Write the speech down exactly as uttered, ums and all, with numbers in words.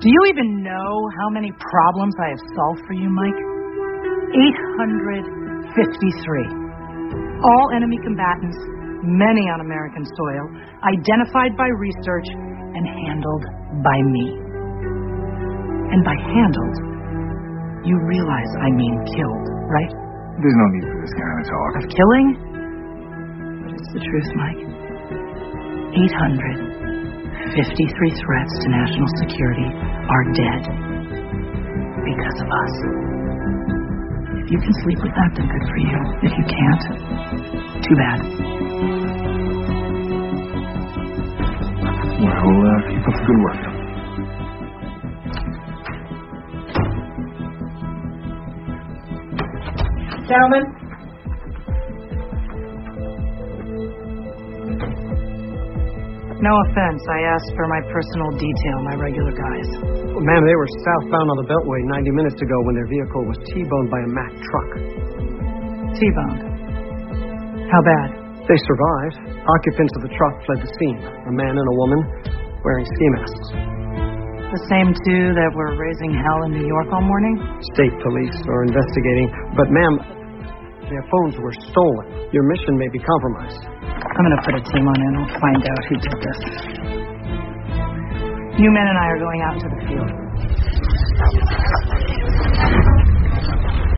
Do you even know how many problems I have solved for you, Mike? eight hundred fifty-three. All enemy combatants, many on American soil, identified by research and handled by me. And by handled, you realize I mean killed, right? There's no need for this kind of talk. Of killing? But it's the truth, Mike. eight hundred fifty-three threats to national security are dead because of us. If you can sleep with that, then good for you. If you can't, too bad. Well, uh, keep up the good work. Gentlemen. No offense, I asked for my personal detail, my regular guys. Well, ma'am, they were southbound on the Beltway ninety minutes ago when their vehicle was T-boned by a Mack truck. T-boned? How bad? They survived. Occupants of the truck fled the scene. A man and a woman wearing ski masks. The same two that were raising hell in New York all morning? State police are investigating. But, ma'am, their phones were stolen. Your mission may be compromised. I'm going to put a team on in. I'll find out who did this. You men and I are going out into the field.